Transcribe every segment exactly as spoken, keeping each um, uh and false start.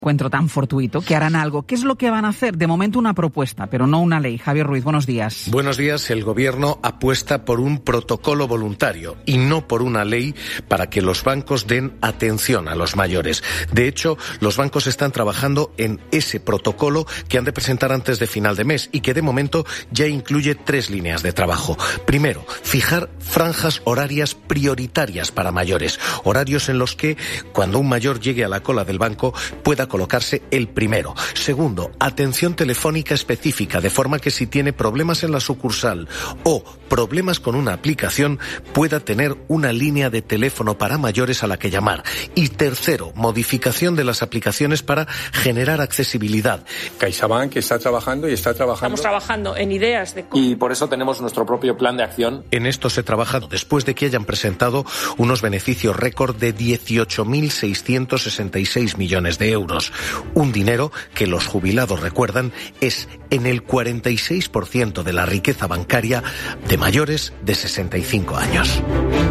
encuentro tan fortuito, que harán algo. ¿Qué es lo que van a hacer? De momento una propuesta, pero no una ley. Javier Ruiz, buenos días. Buenos días. El Gobierno apuesta por un protocolo voluntario y no por una ley para que los bancos den atención a los mayores. De hecho, los bancos están trabajando en ese protocolo que han de presentar antes de final de mes y que de momento ya incluye tres líneas de trabajo. Primero, fijar franjas horarias prioritarias para mayores. Horarios en los que, cuando un mayor llegue a la cola del banco, pueda colocarse el primero. Segundo, atención telefónica específica, de forma que si tiene problemas en la sucursal o problemas con una aplicación, pueda tener una línea de teléfono para mayores a la que llamar. Y tercero, modificación de las aplicaciones para generar accesibilidad. CaixaBank está trabajando y está trabajando. Estamos trabajando en ideas de... Y por eso tenemos nuestro propio plan de acción. En esto se trabaja después de que hayan presentado unos beneficios récord de dieciocho mil seiscientos sesenta y seis millones de euros. Un dinero que los jubilados recuerdan es en el cuarenta y seis por ciento de la riqueza bancaria de mayores de sesenta y cinco años.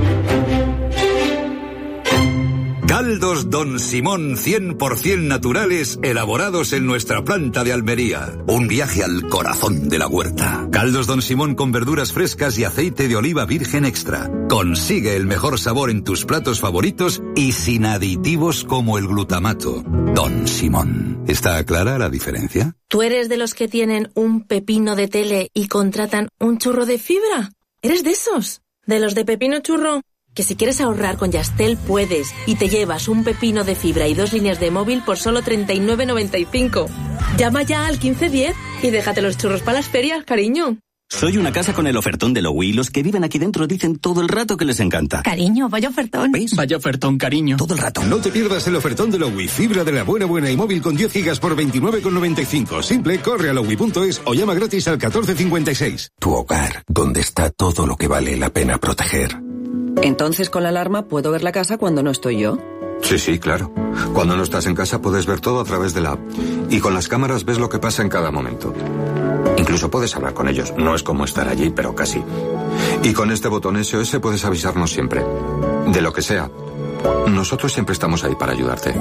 Caldos Don Simón cien por ciento naturales, elaborados en nuestra planta de Almería. Un viaje al corazón de la huerta. Caldos Don Simón con verduras frescas y aceite de oliva virgen extra. Consigue el mejor sabor en tus platos favoritos y sin aditivos como el glutamato. Don Simón. ¿Está clara la diferencia? ¿Tú eres de los que tienen un pepino de tele y contratan un churro de fibra? ¿Eres de esos? ¿De los de pepino churro? Que si quieres ahorrar con Yastel puedes y te llevas un pepino de fibra y dos líneas de móvil por solo treinta y nueve noventa y cinco. Llama ya al quince diez y déjate los churros para las ferias, cariño. Soy una casa con el ofertón de Lowy y los que viven aquí dentro dicen todo el rato que les encanta. Cariño, vaya ofertón. ¿Veis? Vaya ofertón, cariño. Todo el rato. No te pierdas el ofertón de Lowy, fibra de la buena buena y móvil con diez gigas por veintinueve con noventa y cinco. Simple, corre a lowy punto es o llama gratis al catorce cincuenta y seis. Tu hogar, donde está todo lo que vale la pena proteger. Entonces, con la alarma, ¿puedo ver la casa cuando no estoy yo? Sí, sí, claro. Cuando no estás en casa puedes ver todo a través de la app. Y con las cámaras ves lo que pasa en cada momento. Incluso puedes hablar con ellos. No es como estar allí, pero casi. Y con este botón S O S puedes avisarnos siempre. De lo que sea. Nosotros siempre estamos ahí para ayudarte.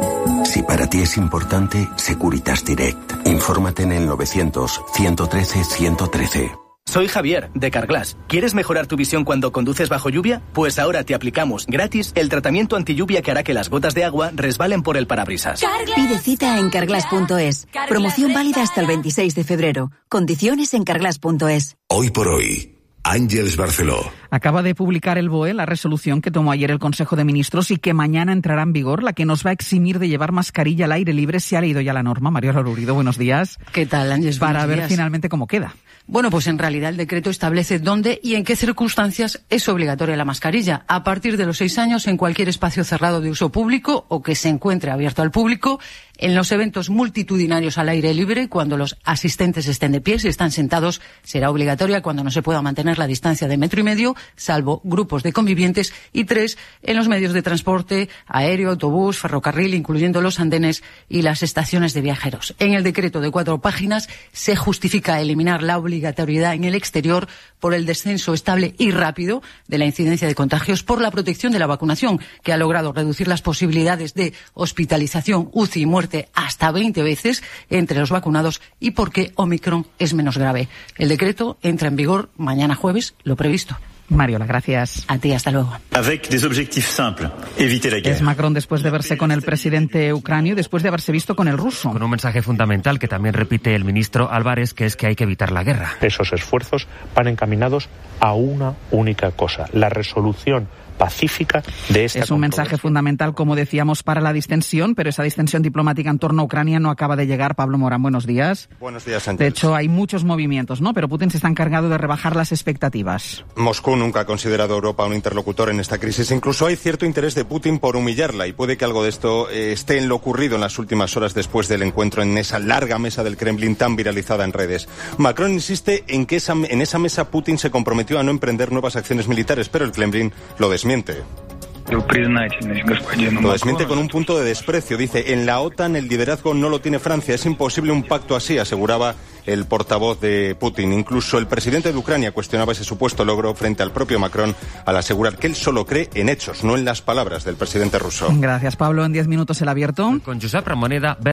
Si para ti es importante, Securitas Direct. Infórmate en el novecientos, ciento trece, ciento trece. Soy Javier, de Carglass. ¿Quieres mejorar tu visión cuando conduces bajo lluvia? Pues ahora te aplicamos gratis el tratamiento antilluvia que hará que las gotas de agua resbalen por el parabrisas. Carglass. Pide cita en carglass punto es. Promoción válida hasta el veintiséis de febrero. Condiciones en carglass punto es. Hoy por hoy, Ángeles Barceló. Acaba de publicar el B O E la resolución que tomó ayer el Consejo de Ministros y que mañana entrará en vigor, la que nos va a eximir de llevar mascarilla al aire libre. Se ha leído ya la norma. María Lorurido, buenos días. ¿Qué tal, Ángeles? Para buenos ver días. Finalmente cómo queda. Bueno, pues en realidad el decreto establece dónde y en qué circunstancias es obligatoria la mascarilla. A partir de los seis años, en cualquier espacio cerrado de uso público o que se encuentre abierto al público, en los eventos multitudinarios al aire libre, cuando los asistentes estén de pie, si están sentados, será obligatoria cuando no se pueda mantener la distancia de metro y medio, salvo grupos de convivientes. Y tres, en los medios de transporte aéreo, autobús, ferrocarril, incluyendo los andenes y las estaciones de viajeros. En el decreto de cuatro páginas se justifica eliminar la obligatoriedad en el exterior por el descenso estable y rápido de la incidencia de contagios, por la protección de la vacunación, que ha logrado reducir las posibilidades de hospitalización, U C I y muerte hasta veinte veces entre los vacunados, y porque Omicron es menos grave. El decreto entra en vigor mañana jueves, lo previsto. Mariola, gracias. A ti, hasta luego. Avec des objectifs simples, éviter la guerre. Es Macron después de verse con el presidente ucranio y después de haberse visto con el ruso. Con un mensaje fundamental que también repite el ministro Álvarez, que es que hay que evitar la guerra. Esos esfuerzos van encaminados a una única cosa, la resolución pacífica de esta Es un mensaje fundamental, como decíamos, para la distensión, pero esa distensión diplomática en torno a Ucrania no acaba de llegar. Pablo Morán, buenos días. Buenos días, Sánchez. De hecho, hay muchos movimientos, ¿no? Pero Putin se está encargado de rebajar las expectativas. Moscú nunca ha considerado a Europa un interlocutor en esta crisis. Incluso hay cierto interés de Putin por humillarla, y puede que algo de esto eh, esté en lo ocurrido en las últimas horas después del encuentro en esa larga mesa del Kremlin tan viralizada en redes. Macron insiste en que esa, en esa mesa Putin se comprometió a no emprender nuevas acciones militares, pero el Kremlin lo desmiente. Lo desmiente con un punto de desprecio. Dice, en la OTAN el liderazgo no lo tiene Francia. Es imposible un pacto así, aseguraba el portavoz de Putin. Incluso el presidente de Ucrania cuestionaba ese supuesto logro frente al propio Macron al asegurar que él solo cree en hechos, no en las palabras del presidente ruso. Gracias, Pablo. En diez minutos el abierto. Con Josep Ramoneda.